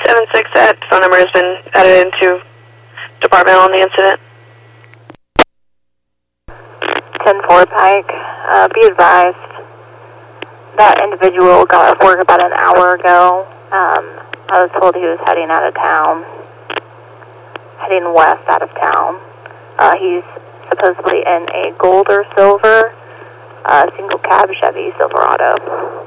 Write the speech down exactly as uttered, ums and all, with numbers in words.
seven six, that phone number has been added into departmental on the incident. ten four Pike, uh, be advised, that individual got off work about an hour ago. Um, I was told he was heading out of town, heading west out of town. Uh, he's supposedly in a gold or silver, uh, single cab Chevy Silverado.